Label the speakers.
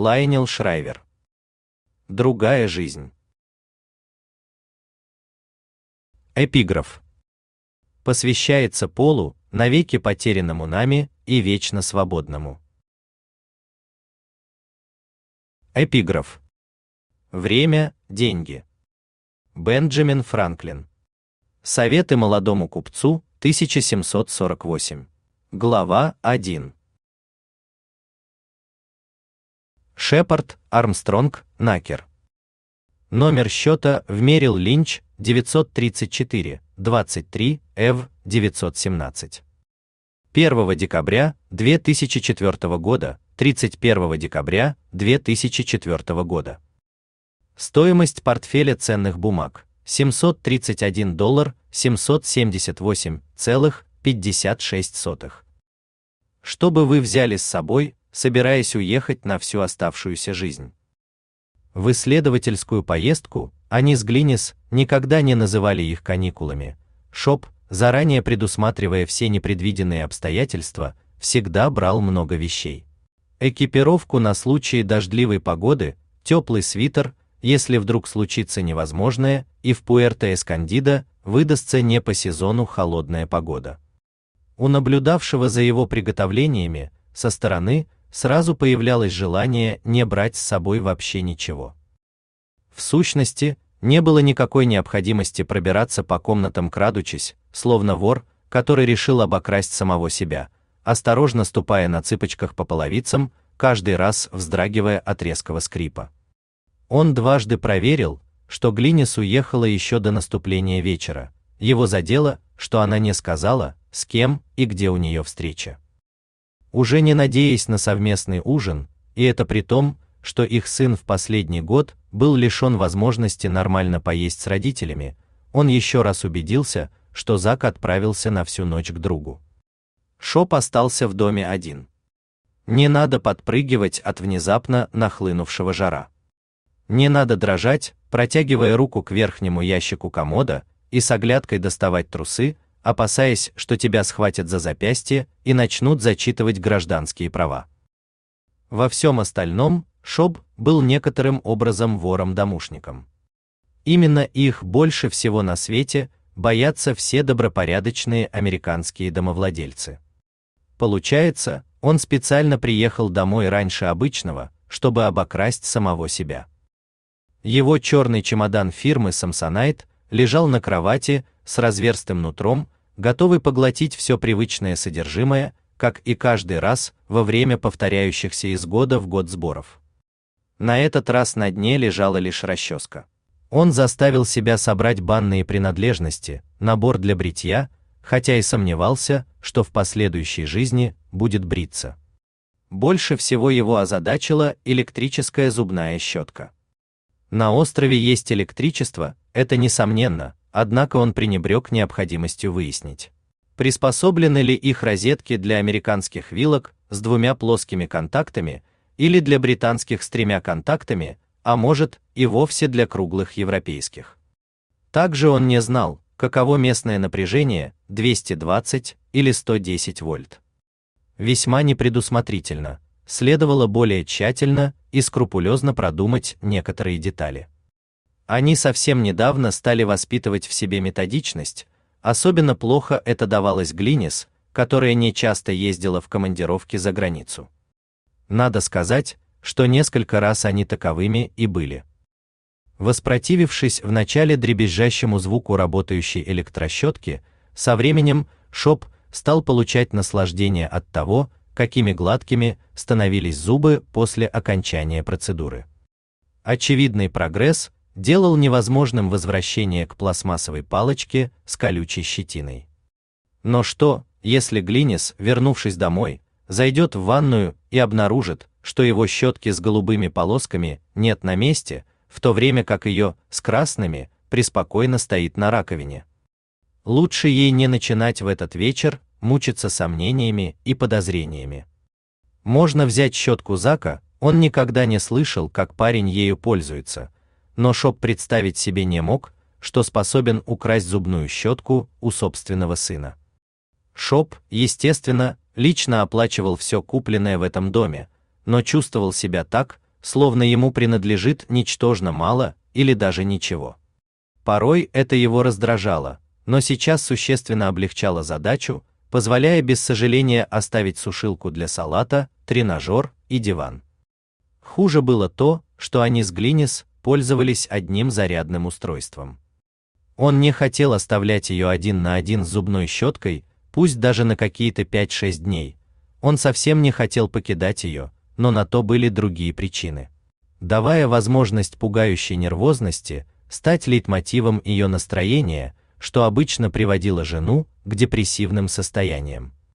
Speaker 1: Лайонел Шрайвер. Другая жизнь. Эпиграф. Посвящается Полу, навеки потерянному нами и вечно свободному. Эпиграф. Время – деньги. Бенджамин Франклин. Советы молодому купцу, 1748. Глава 1. Шепард, Армстронг, Накер. Номер счета в Мерил Линч, 934, 23, Эв, 917. 1 декабря 2004 года, 31 декабря 2004 года. Стоимость портфеля ценных бумаг – $731 778,56. Что бы вы взяли с собой, собираясь уехать на всю оставшуюся жизнь? В исследовательскую поездку они с Глиннис никогда не называли их каникулами. Шоп, заранее предусматривая все непредвиденные обстоятельства, всегда брал много вещей. Экипировку на случай дождливой погоды, теплый свитер, если вдруг случится невозможное, и в Пуэрто-Эскондидо выдастся не по сезону холодная погода. У наблюдавшего за его приготовлениями со стороны сразу появлялось желание не брать с собой вообще ничего. В сущности, не было никакой необходимости пробираться по комнатам крадучись, словно вор, который решил обокрасть самого себя, осторожно ступая на цыпочках по половицам, каждый раз вздрагивая от резкого скрипа. Он дважды проверил, что Глиннис уехала еще до наступления вечера. Его задело, что она не сказала, с кем и где у нее встреча. Уже не надеясь на совместный ужин, и это при том, что их сын в последний год был лишен возможности нормально поесть с родителями, он еще раз убедился, что Зак отправился на всю ночь к другу. Шоп остался в доме один. Не надо подпрыгивать от внезапно нахлынувшего жара. Не надо дрожать, протягивая руку к верхнему ящику комода и с оглядкой доставать трусы, опасаясь, что тебя схватят за запястье и начнут зачитывать гражданские права. Во всем остальном Шоп был некоторым образом вором-домушником. Именно их больше всего на свете боятся все добропорядочные американские домовладельцы. Получается, он специально приехал домой раньше обычного, чтобы обокрасть самого себя. Его черный чемодан фирмы Samsonite лежал на кровати с разверстым нутром, готовый поглотить все привычное содержимое, как и каждый раз во время повторяющихся из года в год сборов. На этот раз на дне лежала лишь расческа. Он заставил себя собрать банные принадлежности, набор для бритья, хотя и сомневался, что в последующей жизни будет бриться. Больше всего его озадачила электрическая зубная щетка. На острове есть электричество, это несомненно, однако он пренебрег необходимостью выяснить, приспособлены ли их розетки для американских вилок с двумя плоскими контактами или для британских с тремя контактами, а может, и вовсе для круглых европейских. Также он не знал, каково местное напряжение, 220 или 110 вольт. Весьма непредусмотрительно, следовало более тщательно и скрупулезно продумать некоторые детали. Они совсем недавно стали воспитывать в себе методичность, особенно плохо это давалось Глиннис, которая не часто ездила в командировки за границу. Надо сказать, что несколько раз они таковыми и были. Воспротивившись вначале дребезжащему звуку работающей электрощетки, со временем Шоп стал получать наслаждение от того, какими гладкими становились зубы после окончания процедуры. Очевидный прогресс делал невозможным возвращение к пластмассовой палочке с колючей щетиной. Но что, если Глиннис, вернувшись домой, зайдет в ванную и обнаружит, что его щетки с голубыми полосками нет на месте, в то время как ее с красными преспокойно стоит на раковине? Лучше ей не начинать в этот вечер мучиться сомнениями и подозрениями. Можно взять щетку Зака, он никогда не слышал, как парень ею пользуется, но Шоп представить себе не мог, что способен украсть зубную щетку у собственного сына. Шоп, естественно, лично оплачивал все купленное в этом доме, но чувствовал себя так, словно ему принадлежит ничтожно мало или даже ничего. Порой это его раздражало, но сейчас существенно облегчало задачу, позволяя без сожаления оставить сушилку для салата, тренажер и диван. Хуже было то, что они с Глинис пользовались одним зарядным устройством. Он не хотел оставлять ее один на один с зубной щеткой, пусть даже на какие-то 5-6 дней. Он совсем не хотел покидать ее, но на то были другие причины. Давая возможность пугающей нервозности стать лейтмотивом ее настроения, что обычно приводило жену к депрессивным состояниям.